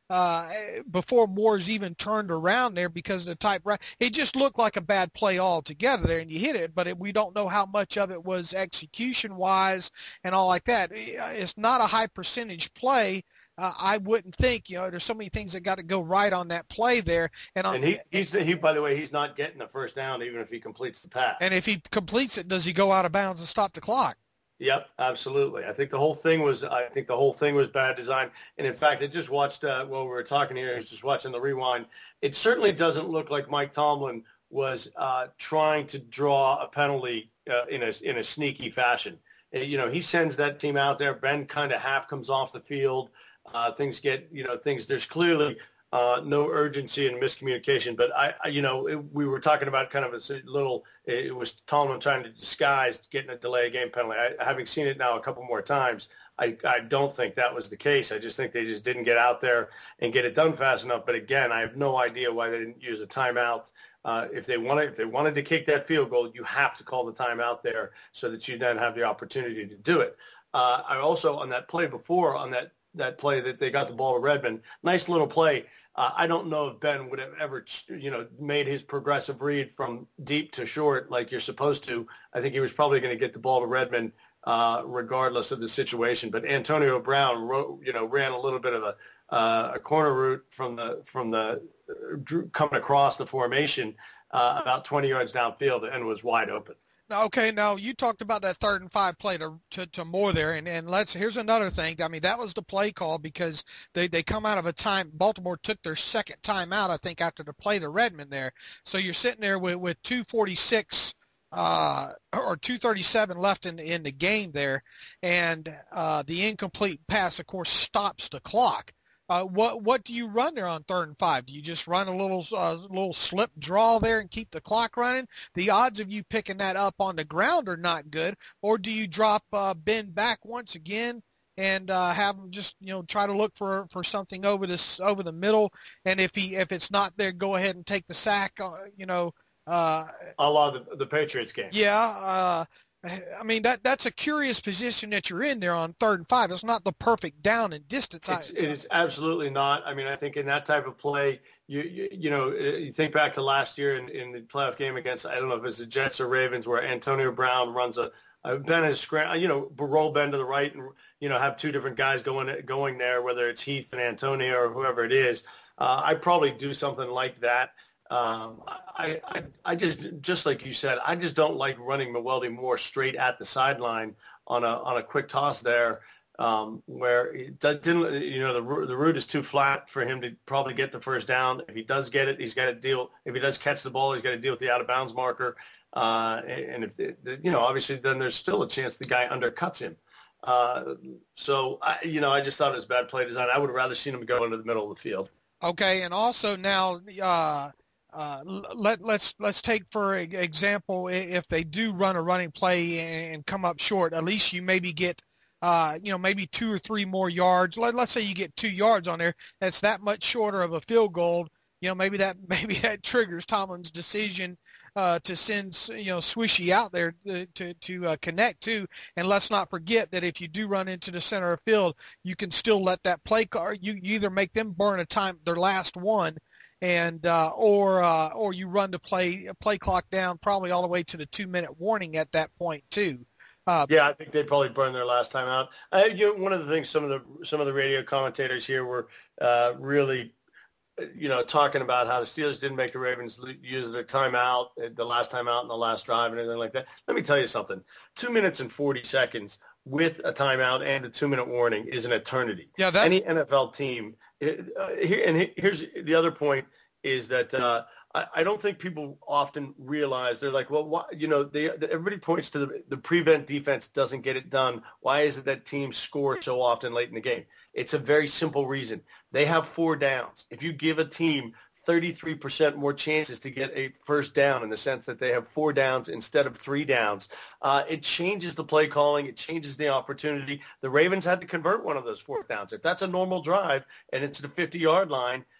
uh, before Moore's even turned around there because of the type right. It just looked like a bad play altogether there, and you hit it, but it, we don't know how much of it was execution-wise and all like that. It's not a high percentage play. Uh, I wouldn't think, you know, there's so many things that got to go right on that play there. And, on, and he, he's, he, by the way, he's not getting the first down even if he completes the pass. And if he completes it, does he go out of bounds and stop the clock? Yep, absolutely. I think the whole thing was, I think the whole thing was bad design. And in fact, I just watched, uh, while we were talking here, I was just watching the rewind. It certainly doesn't look like Mike Tomlin was uh, trying to draw a penalty uh, in a in a sneaky fashion. Uh, you know, he sends that team out there. Ben kind of half comes off the field. Uh, things get, you know, things, there's clearly uh, no urgency and miscommunication. But, I, I you know, it, we were talking about kind of a little, it was Tomlin trying to disguise getting a delay game penalty. I, having seen it now a couple more times, I, I don't think that was the case. I just think they just didn't get out there and get it done fast enough. But, again, I have no idea why they didn't use a timeout. Uh, if they wanted, if they wanted to kick that field goal, you have to call the timeout there so that you then have the opportunity to do it. Uh, I also, on that play before, on that that play that they got the ball to Redmond. Nice little play. Uh, I don't know if Ben would have ever, you know, made his progressive read from deep to short like you're supposed to. I think he was probably going to get the ball to Redmond uh, regardless of the situation. But Antonio Brown, wrote, you know, ran a little bit of a, uh, a corner route from the from the uh, coming across the formation uh, about twenty yards downfield and was wide open. Okay, now you talked about that third and five play to to, to Moore there, and, and let's here's another thing. I mean, that was the play call because they, they come out of a time. Baltimore took their second time out, I think, after the play to Redmond there. So you're sitting there with, with two forty-six uh, or two thirty-seven left in in the game there, and uh, the incomplete pass, of course, stops the clock. Uh, what what do you run there on third and five? Do you just run a little uh, little slip draw there and keep the clock running? The odds of you picking that up on the ground are not good. Or do you drop uh, Ben back once again and uh, have him just you know try to look for, for something over this over the middle? And if he if it's not there, go ahead and take the sack. Uh, you know, uh, a lot of the, the Patriots game. Yeah. Uh, I mean, that that's a curious position that you're in there on third and five. It's not the perfect down and distance. It's, it is absolutely not. I mean, I think in that type of play, you you, you know, you think back to last year in, in the playoff game against, I don't know if it's the Jets or Ravens, where Antonio Brown runs a, a Ben is scram, you know, roll Ben to the right and, you know, have two different guys going going there, whether it's Heath and Antonio or whoever it is. Uh, I'd probably do something like that. Um, I, I, I just, just like you said, I just don't like running Mewelde Moore straight at the sideline on a, on a quick toss there, um, where it didn't, you know, the the route is too flat for him to probably get the first down. If he does get it, he's got to deal. If he does catch the ball, he's got to deal with the out of bounds marker. Uh, and if it, you know, obviously, then there's still a chance the guy undercuts him. Uh, so I, you know, I just thought it was bad play design. I would have rather seen him go into the middle of the field. Okay, and also now. Uh... Uh, let, let's let's take, for example, if they do run a running play and come up short, at least you maybe get, uh, you know, maybe two or three more yards. Let, let's say you get two yards on there. That's that much shorter of a field goal. You know, maybe that maybe that triggers Tomlin's decision uh, to send, you know, Swishy out there to to, to uh, connect to. And let's not forget that if you do run into the center of field, you can still let that play car. You, you either make them burn a time, their last one. And uh, or uh, or you run the play play clock down probably all the way to the two minute warning at that point too. Uh, yeah, I think they probably burned their last time out. Uh, you know, one of the things some of the some of the radio commentators here were uh, really, you know, talking about how the Steelers didn't make the Ravens use their timeout, the last time out in the last drive and everything like that. Let me tell you something: two minutes and forty seconds with a timeout and a two minute warning is an eternity. Yeah, that- any N F L team. It, uh, here, and here's the other point is that uh, I, I don't think people often realize they're like, well, why, you know, they, everybody points to the, the prevent defense doesn't get it done. Why is it that teams score so often late in the game? It's a very simple reason. They have four downs. If you give a team thirty-three percent more chances to get a first down in the sense that they have four downs instead of three downs. Uh, it changes the play calling. It changes the opportunity. The Ravens had to convert one of those fourth downs. If that's a normal drive and it's the fifty-yard line,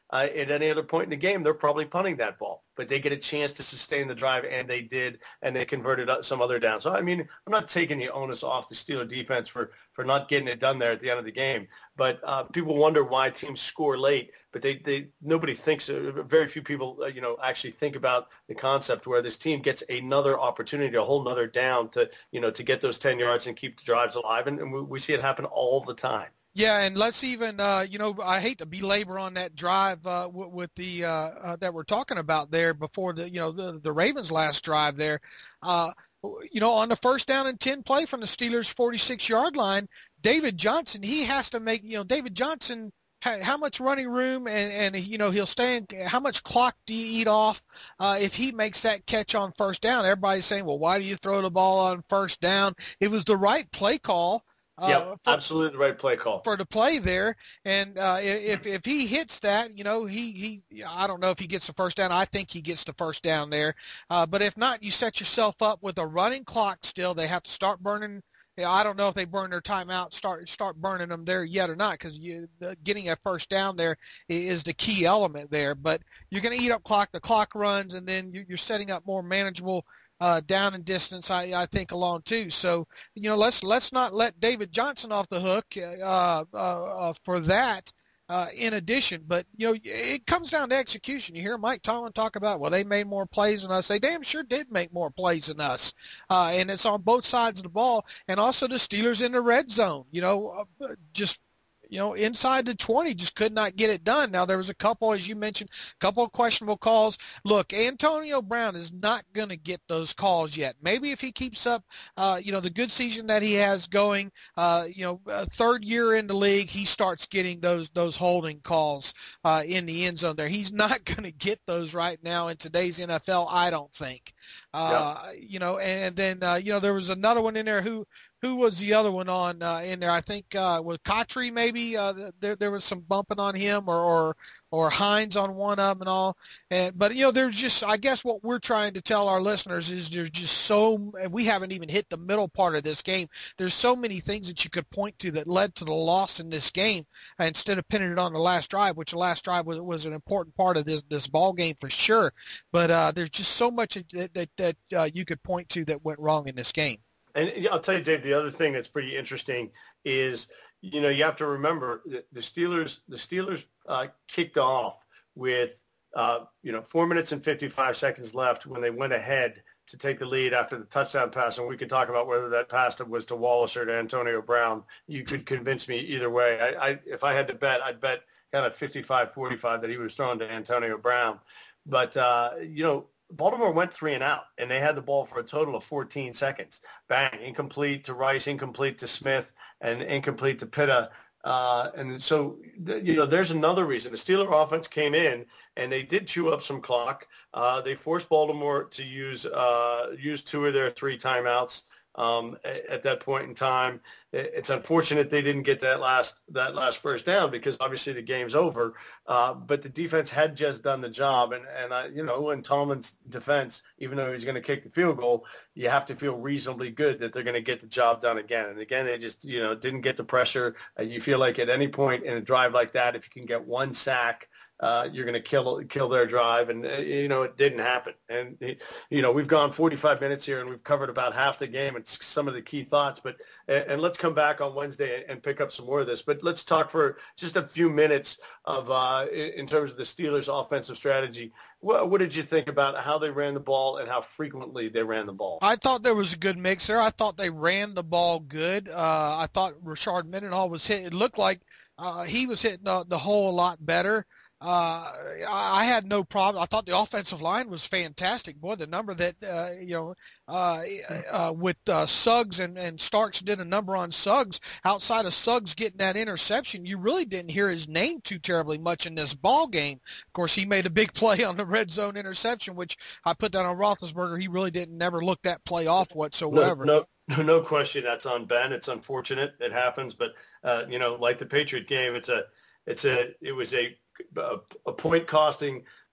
uh, at any other point in the game, they're probably punting that ball. But they get a chance to sustain the drive, and they did, and they converted some other down. So, I mean, I'm not taking the onus off the Steeler defense for, for not getting it done there at the end of the game. But uh, people wonder why teams score late, but they, they nobody thinks, uh, very few people, uh, you know, actually think about the concept where this team gets another opportunity, a whole nother down to, you know, to get those ten yards and keep the drives alive. And, and we, we see it happen all the time. Yeah, and let's even, uh, you know, I hate to belabor on that drive uh, w- with the uh, uh, that we're talking about there before the, you know, the, the Ravens' last drive there. Uh, you know, on the first down and ten play from the Steelers' forty-six-yard line, David Johnson, he has to make, you know, David Johnson, how much running room and, and you know, he'll stay in, how much clock do you eat off uh, if he makes that catch on first down? Everybody's saying, well, why do you throw the ball on first down? It was the right play call. Yeah, uh, absolutely the right play call for the play there. And uh, if if he hits that, you know, he, he I don't know if he gets the first down. I think he gets the first down there. Uh, but if not, you set yourself up with a running clock still. They have to start burning. I don't know if they burn their timeout, start start burning them there yet or not, because you getting a first down there is the key element there. But you're going to eat up clock. The clock runs, and then you're setting up more manageable Uh, down in distance, I, I think, along too. So, you know, let's let's not let David Johnson off the hook uh, uh, uh, for that. Uh, in addition, but you know, it comes down to execution. You hear Mike Tomlin talk about, well, they made more plays than us. They damn sure did make more plays than us, uh, and it's on both sides of the ball. And also the Steelers in the red zone. You know, uh, just. You know, inside the twenty, just could not get it done. Now, there was a couple, as you mentioned, a couple of questionable calls. Look, Antonio Brown is not going to get those calls yet. Maybe if he keeps up, uh, you know, the good season that he has going, uh, you know, uh, third year in the league, he starts getting those those holding calls uh, in the end zone there. He's not going to get those right now in today's N F L, I don't think. Uh, yep. You know, and then, uh, you know, there was another one in there who – Who was the other one on uh, in there? I think uh, with Cotry maybe uh, there there was some bumping on him, or or, or Hines on one of them and all. And but you know, there's just, I guess what we're trying to tell our listeners is there's just so, and we haven't even hit the middle part of this game. There's so many things that you could point to that led to the loss in this game, uh, instead of pinning it on the last drive, which the last drive was was an important part of this this ball game for sure. But uh, there's just so much that that, that uh, you could point to that went wrong in this game. And I'll tell you, Dave, the other thing that's pretty interesting is, you know, you have to remember the Steelers, the Steelers uh, kicked off with, uh, you know, four minutes and fifty-five seconds left when they went ahead to take the lead after the touchdown pass. And we could talk about whether that pass was to Wallace or to Antonio Brown. You could convince me either way. I, I if I had to bet, I'd bet kind of fifty-five forty-five that he was throwing to Antonio Brown. But, uh, you know, Baltimore went three and out, and they had the ball for a total of fourteen seconds. Bang, incomplete to Rice, incomplete to Smith, and incomplete to Pitta. Uh, and so, you know, there's another reason. The Steeler offense came in, and they did chew up some clock. Uh, they forced Baltimore to use uh, use two of their three timeouts um, at, at that point in time. It's unfortunate they didn't get that last that last first down, because obviously the game's over. Uh, but the defense had just done the job, and and I, you know, in Tomlin's defense, even though he's going to kick the field goal, you have to feel reasonably good that they're going to get the job done again. And again, they just, you know, didn't get the pressure. Uh, you feel like at any point in a drive like that, if you can get one sack, Uh, you're going to kill kill their drive, and uh, you know, it didn't happen. And you know, we've gone forty-five minutes here, and we've covered about half the game and some of the key thoughts. But and let's come back on Wednesday and pick up some more of this. But let's talk for just a few minutes of uh, in terms of the Steelers' offensive strategy. What, what did you think about how they ran the ball and how frequently they ran the ball? I thought there was a good mix there. I thought they ran the ball good. Uh, I thought Rashard Mendenhall was hit. It looked like uh, he was hitting the, the hole a lot better. Uh, I had no problem. I thought the offensive line was fantastic. Boy, the number that, uh, you know, uh, uh, with uh, Suggs and, and Starks did a number on Suggs. Outside of Suggs getting that interception, you really didn't hear his name too terribly much in this ball game. Of course, he made a big play on the red zone interception, which I put that on Roethlisberger. He really didn't never look that play off whatsoever. No, no, no question. That's on Ben. It's unfortunate. It happens. But, uh, you know, like the Patriot game, it's a, it's a, it was a, a point costing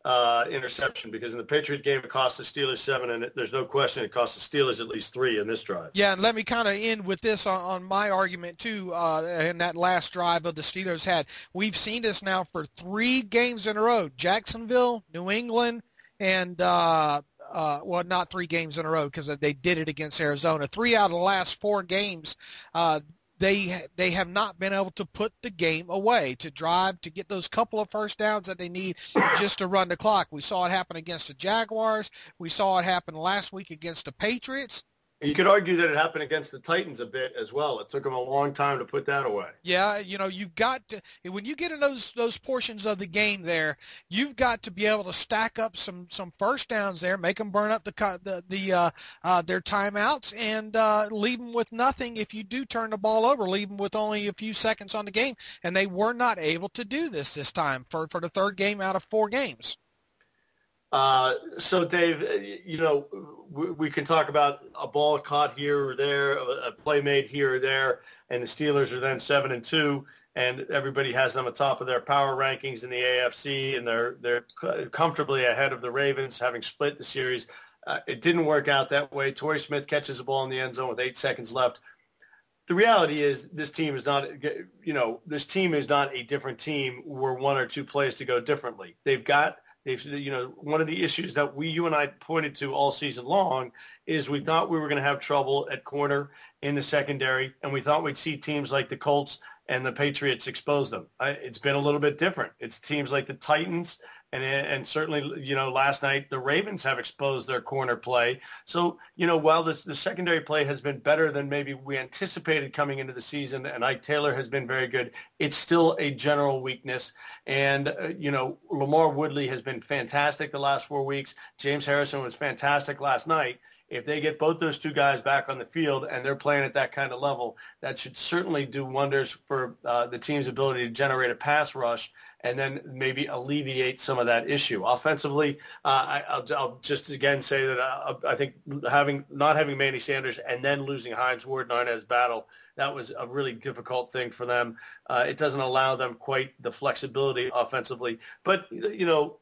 uh, interception, because in the Patriot game it cost the Steelers seven, and it, there's no question it cost the Steelers at least three in this drive. Yeah, and let me kind of end with this on, on my argument too. Uh, in that last drive of the Steelers had, we've seen this now for three games in a row: Jacksonville, New England, and uh, uh, well, not three games in a row because they did it against Arizona. Three out of the last four games. Uh, They they have not been able to put the game away, to drive, to get those couple of first downs that they need just to run the clock. We saw it happen against the Jaguars. We saw it happen last week against the Patriots. You could argue that it happened against the Titans a bit as well. It took them a long time to put that away. Yeah, you know, you've got to, when you get in those those portions of the game there, you've got to be able to stack up some some first downs there, make them burn up the the, the uh, uh, their timeouts, and uh, leave them with nothing. If you do turn the ball over, leave them with only a few seconds on the game, and they were not able to do this this time for for the third game out of four games. Uh, so, Dave, you know, we, we can talk about a ball caught here or there, a, a play made here or there, and the Steelers are then seven and two, and everybody has them atop of their power rankings in the A F C, and they're they're comfortably ahead of the Ravens, having split the series. Uh, it didn't work out that way. Torrey Smith catches the ball in the end zone with eight seconds left. The reality is this team is not, you know, this team is not a different team where one or two plays to go differently. They've got They've, you know, one of the issues that we, you and I pointed to all season long is we thought we were going to have trouble at corner in the secondary, and we thought we'd see teams like the Colts and the Patriots expose them. I, it's been a little bit different. It's teams like the Titans and and certainly, you know, last night the Ravens have exposed their corner play. So, you know, while this, the secondary play has been better than maybe we anticipated coming into the season, and Ike Taylor has been very good, it's still a general weakness. And, uh, you know, Lamar Woodley has been fantastic the last four weeks. James Harrison was fantastic last night. If they get both those two guys back on the field and they're playing at that kind of level, that should certainly do wonders for uh, the team's ability to generate a pass rush and then maybe alleviate some of that issue. Offensively, uh, I, I'll, I'll just again say that I, I think having not having Manny Sanders and then losing Hines Ward and Inez Battle, that was a really difficult thing for them. Uh, it doesn't allow them quite the flexibility offensively. But, you know,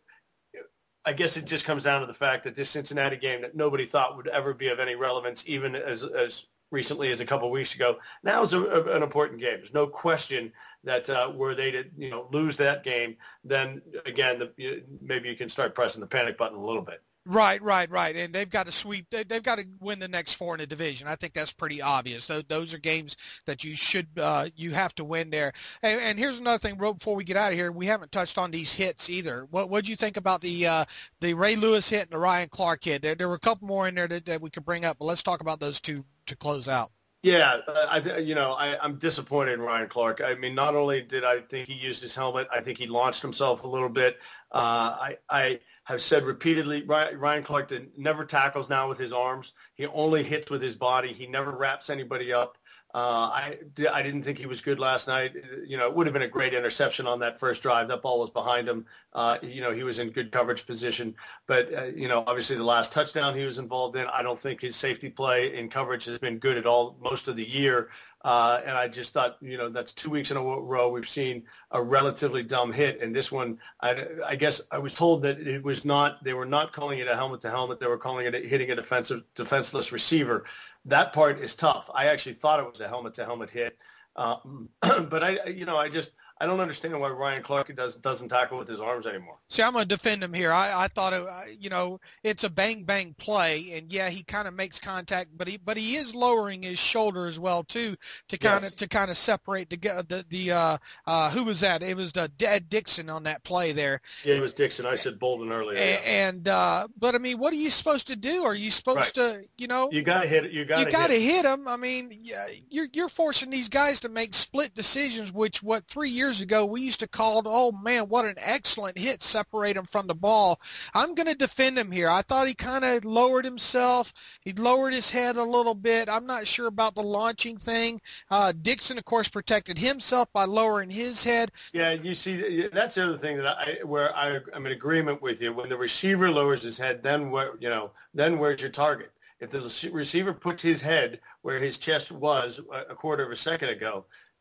I guess it just comes down to the fact that this Cincinnati game that nobody thought would ever be of any relevance, even as as recently as a couple of weeks ago, now is a, a, an important game. There's no question that uh, were they to, you know, lose that game, then again, the, maybe you can start pressing the panic button a little bit. Right, right, right. And they've got to sweep. They, they've got to win the next four in the division. I think that's pretty obvious. Those, those are games that you should, uh, you have to win there. And, and here's another thing, Ro, before we get out of here, we haven't touched on these hits either. What what did you think about the uh, the Ray Lewis hit and the Ryan Clark hit? There, there were a couple more in there that, that we could bring up, but let's talk about those two to close out. Yeah, I, you know, I, I'm disappointed in Ryan Clark. I mean, not only did I think he used his helmet, I think he launched himself a little bit. Uh, I, I have said repeatedly, Ryan Clark did, never tackles now with his arms. He only hits with his body. He never wraps anybody up. Uh, I, I didn't think he was good last night. You know, it would have been a great interception on that first drive. That ball was behind him. Uh, you know, he was in good coverage position. But, uh, you know, obviously the last touchdown he was involved in, I don't think his safety play in coverage has been good at all most of the year. Uh, and I just thought, you know, that's two weeks in a row we've seen a relatively dumb hit. And this one, I, I guess I was told that it was not, they were not calling it a helmet to helmet. They were calling it a, hitting a defensive, defenseless receiver. That part is tough. I actually thought it was a helmet to helmet hit. Um, but I, you know, I just, I don't understand why Ryan Clark does, doesn't tackle with his arms anymore. See, I'm going to defend him here. I, I thought, it, you know, it's a bang-bang play, and, yeah, he kind of makes contact, but he but he is lowering his shoulder as well, too, to kind of yes. to kind of separate the, the, the uh, uh, who was that? It was the Ed Dixon on that play there. Yeah, it was Dixon. I said Bolden earlier. And, yeah. and uh, but, I mean, what are you supposed to do? Are you supposed right. to, you know? You got to hit it. You got to You got to hit, hit him. I mean, you're, you're forcing these guys to make split decisions, which, what, three years ago we used to call, oh, man, what an excellent hit, separate him from the ball. I'm going to defend him here. I thought he kind of lowered himself. He lowered his head a little bit. I'm not sure about the launching thing. Uh, Dixon, of course, protected himself by lowering his head. Yeah, you see, that's the other thing that I, where I, I'm in agreement with you. When the receiver lowers his head, then where, you know, then where's your target? If the receiver puts his head where his chest was a quarter of a second ago,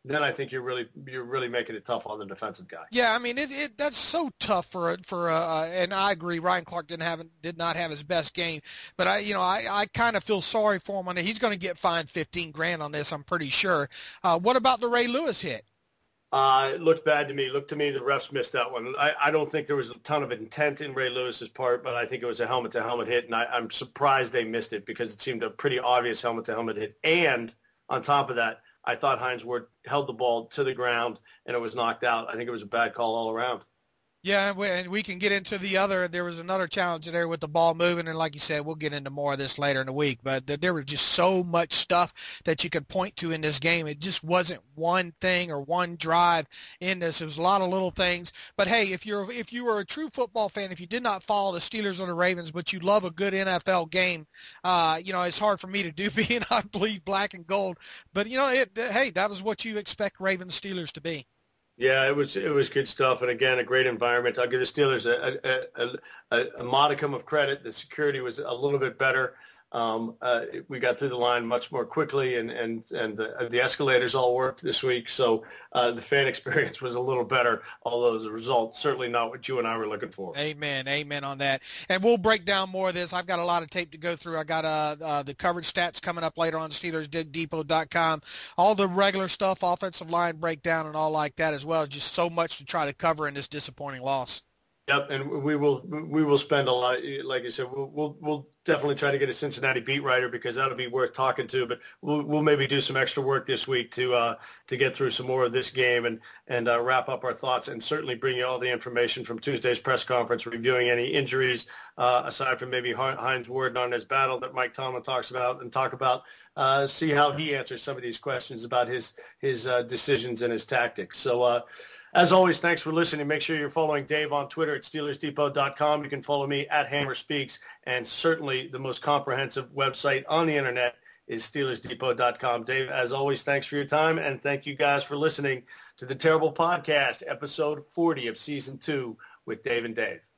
then I think you're really you're really making it tough on the defensive guy. Yeah, I mean it, it that's so tough for for uh, and I agree. Ryan Clark didn't have did not have his best game, but I you know I, I kind of feel sorry for him on it. He's going to get fined fifteen grand on this, I'm pretty sure. Uh, what about the Ray Lewis hit? Uh, it looked bad to me. It looked to me the refs missed that one. I, I don't think there was a ton of intent in Ray Lewis's part, but I think it was a helmet-to-helmet hit, and I, I'm surprised they missed it because it seemed a pretty obvious helmet-to-helmet hit. And on top of that, I thought Hines Ward held the ball to the ground and it was knocked out. I think it was a bad call all around. Yeah, and we can get into the other. There was another challenge there with the ball moving, and like you said, we'll get into more of this later in the week. But there was just so much stuff that you could point to in this game. It just wasn't one thing or one drive in this. It was a lot of little things. But hey, if you're if you were a true football fan, if you did not follow the Steelers or the Ravens, but you love a good N F L game, uh, you know it's hard for me to do, being I bleed black and gold. But you know, it, hey, that was what you expect Ravens Steelers to be. Yeah, it was it was good stuff, and again, a great environment. I'll give the Steelers a, a, a, a modicum of credit. The security was a little bit better. Um, uh, we got through the line much more quickly, and and and the, the escalators all worked this week, so uh, the fan experience was a little better. Although the result certainly not what you and I were looking for. Amen, amen on that. And we'll break down more of this. I've got a lot of tape to go through. I got uh, uh, the coverage stats coming up later on Steelers Depot dot com. All the regular stuff, offensive line breakdown, and all like that as well. Just so much to try to cover in this disappointing loss. Yep, and we will we will spend a lot. Like I said, we'll we'll, we'll definitely try to get a Cincinnati beat writer because that'll be worth talking to. But we'll we'll maybe do some extra work this week to uh, to get through some more of this game and and uh, wrap up our thoughts and certainly bring you all the information from Tuesday's press conference, reviewing any injuries uh, aside from maybe Hines Ward on his battle that Mike Tomlin talks about, and talk about uh, see how he answers some of these questions about his his uh, decisions and his tactics. So. Uh, As always, thanks for listening. Make sure you're following Dave on Twitter at Steelers Depot dot com. You can follow me at Hammer Speaks, and certainly the most comprehensive website on the internet is Steelers Depot dot com. Dave, as always, thanks for your time, and thank you guys for listening to the Terrible Podcast, episode forty of season two with Dave and Dave.